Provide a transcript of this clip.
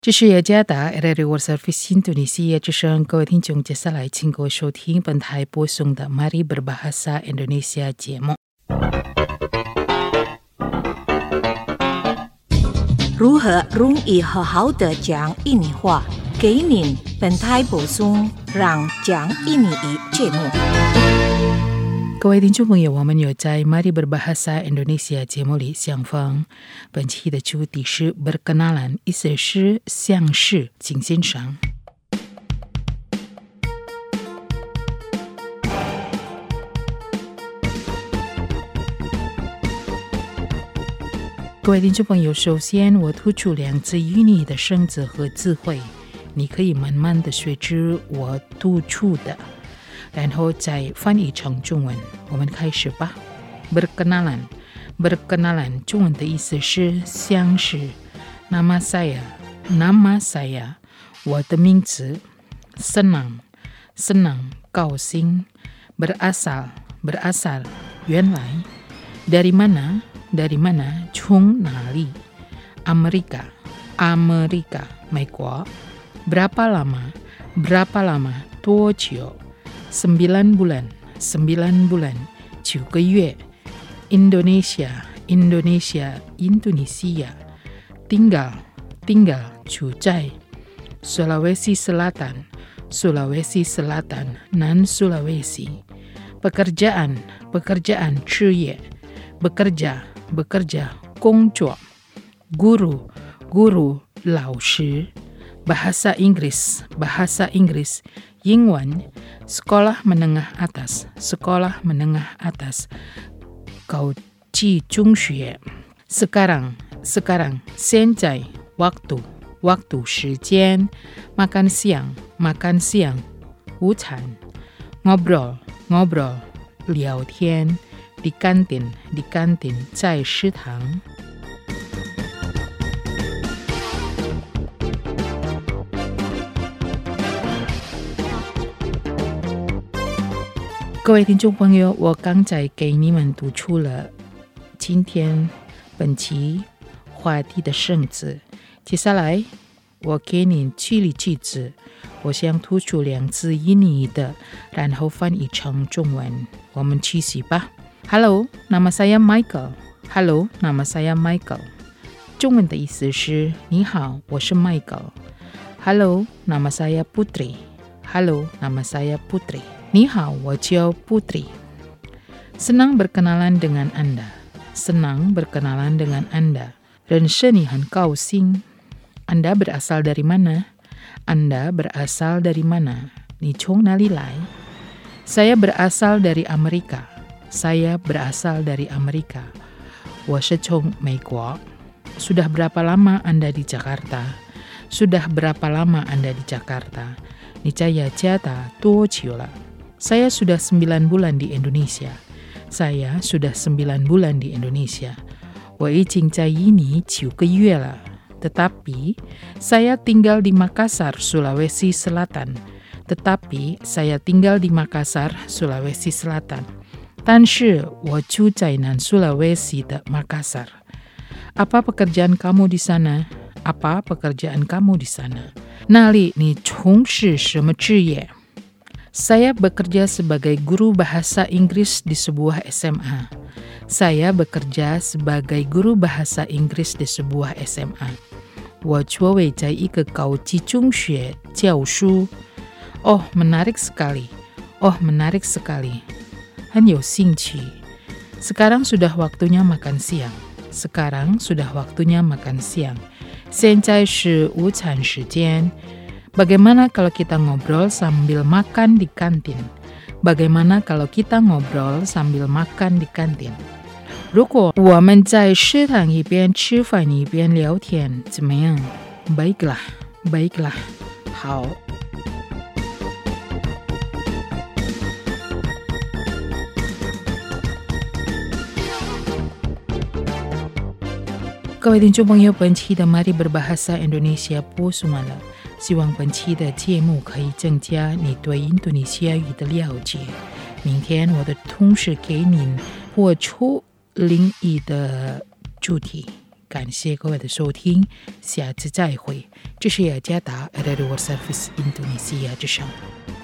这是雅加达 RRI World Service Indonesia 之声，各位听众，接下来请各位收听本台播送的 Mari Berbahasa Indonesia 节目。 如何容易好好的讲印尼话？给您本台播送让讲印尼语节目。 各位听众朋友，我们有在 Mari Berbahasa Indonesia 节目里相逢。本期的主题是 berkenalan， 意思是相识，请欣赏。各位听众朋友，首先我突出两字印尼的生字和字汇，你可以慢慢的学知我突出的，然后再翻译成中文。我们开始吧。berkenalan， berkenalan 中文的意思是相识。nama saya， 我的名字。senang， 高兴。berasal， 原来。dari mana， 从哪里。Amerika， 美国。berapa lama， 多久。9 bulan， 9个月。Indonesia， tinggal， 住在。Sulawesi Selatan， 南 Sulawesi。pekerjaan， 事业。bekerja， 工作。guru， 老师。bahasa Inggris， 英文。sekolah menengah atas， 高级中学。sekarang， 现在。waktu， 时间。makan siang， 午餐。ngobrol， 聊天。di kantin， 在食堂。各位听众朋友，我刚才给你们读出了今天本期话题的生字，接下来我给你举例句子，我想突出两字印尼的，然后翻译成中文，我们继续吧。Halo, nama saya Michael. Halo, nama saya Michael. 中文的意思是你好，我是 Michael。 Halo, nama saya Putri. Halo, nama saya Putri. 你好，我叫 Putri. Senang berkenalan dengan Anda. 认识你很高兴。 Anda berasal dari mana? 你从哪里来？ Saya berasal dari Amerika. 我是从美国。 Sudah berapa lama Anda di Jakarta? 你在雅加达多久了？ Saya sudah 9 bulan di Indonesia. 我已经在印尼9个月了。 Tetapi saya tinggal di Makassar, Sulawesi Selatan. 但是我住在南 Sulawesi 的 Makassar. Apa pekerjaan kamu di sana? 那里你从事什么职业？ Saya bekerja sebagai guru bahasa Inggris di sebuah SMA. 我作为在一个高级中学教书。 Oh, menarik sekali. 很有兴趣。 Sekarang sudah waktunya makan siang. 现在是午餐时间。 Bagaimana kalau kita ngobrol sambil makan di kantin? 如果我们在食堂一边吃饭一边聊天，怎么样？ Baiklah， 好。各位听众朋友，本期的 Mari Berbahasa Indonesia 播送完了，希望本期的节目可以增加你对印度尼西亚语的了解。明天我的同事给您播出另一的主题， 感谢各位的收听，下次再会。这是雅加达 Ed World Service Indonesia 之声。